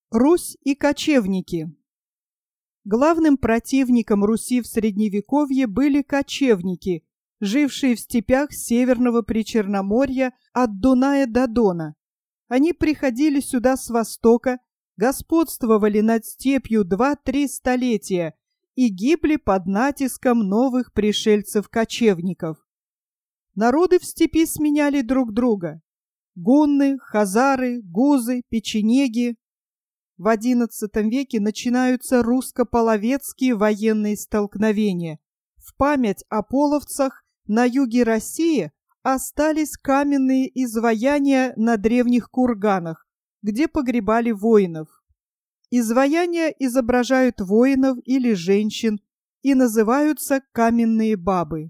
Русь и кочевники. Главным противником Руси в Средневековье были кочевники, жившие в степях Северного Причерноморья от Дуная до Дона. Они приходили сюда с востока, господствовали над степью 2-3 столетия и гибли под натиском новых пришельцев-кочевников. Народы в степи сменяли друг друга. Гунны, хазары, гузы, печенеги. В XI веке начинаются русско-половецкие военные столкновения. В память о половцах на юге России остались каменные изваяния на древних курганах, где погребали воинов. Изваяния изображают воинов или женщин и называются каменные бабы.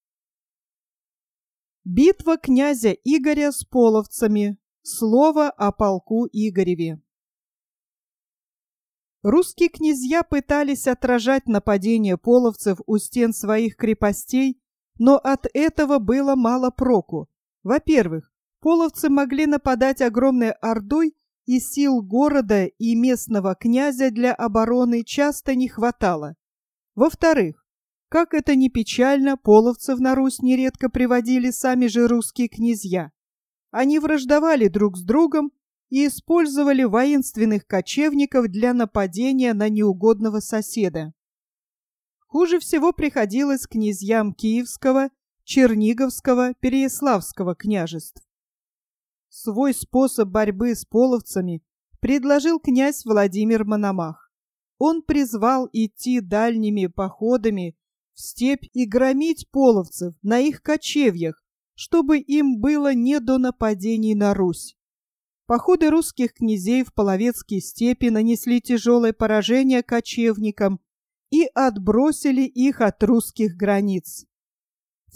Битва князя Игоря с половцами. Слово о полку Игореве. Русские князья пытались отражать нападение половцев у стен своих крепостей, но от этого было мало проку. Во-первых, половцы могли нападать огромной ордой, и сил города и местного князя для обороны часто не хватало. Во-вторых, как это ни печально, половцев на Русь нередко приводили сами же русские князья. Они враждовали друг с другом и использовали воинственных кочевников для нападения на неугодного соседа. Хуже всего приходилось князьям Киевского, Черниговского, Переяславского княжеств. Свой способ борьбы с половцами предложил князь Владимир Мономах. Он призвал идти дальними походами в степь и громить половцев на их кочевьях, чтобы им было не до нападений на Русь. Походы русских князей в половецкие степи нанесли тяжелое поражение кочевникам и отбросили их от русских границ. В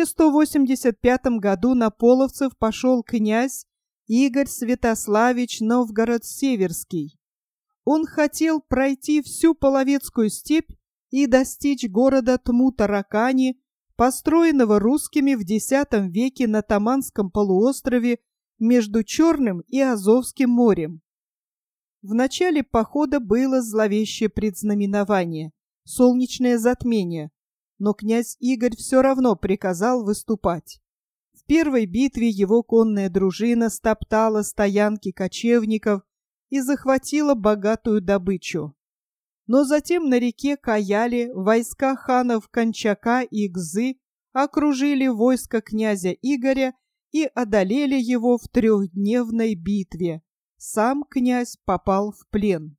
1185 году на половцев пошел князь Игорь Святославич Новгород-Северский. Он хотел пройти всю половецкую степь и достичь города Тму-Таракани, построенного русскими в X веке на Таманском полуострове между Черным и Азовским морем. В начале похода было зловещее предзнаменование – солнечное затмение, но князь Игорь все равно приказал выступать. В первой битве его конная дружина стоптала стоянки кочевников и захватила богатую добычу. Но затем на реке Каяле войска ханов Кончака и Гзы окружили войско князя Игоря и одолели его в 3-дневной битве. Сам князь попал в плен.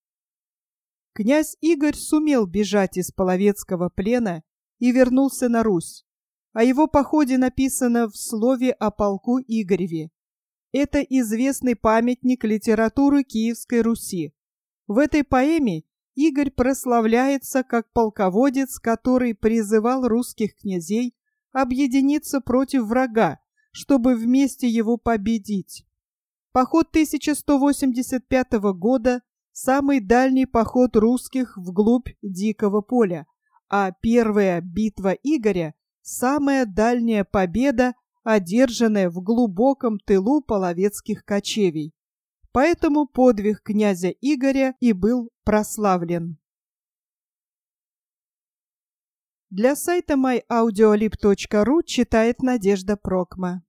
Князь Игорь сумел бежать из половецкого плена и вернулся на Русь. О его походе написано в слове о полку Игореве. Это известный памятник литературы Киевской Руси. В этой поэме Игорь прославляется как полководец, который призывал русских князей объединиться против врага, чтобы вместе его победить. Поход 1185 года – самый дальний поход русских вглубь Дикого поля, а первая битва Игоря – самая дальняя победа, одержанная в глубоком тылу половецких кочевий. Поэтому подвиг князя Игоря и был прославлен. Для сайта myaudioLib.ru читает Надежда Прокма.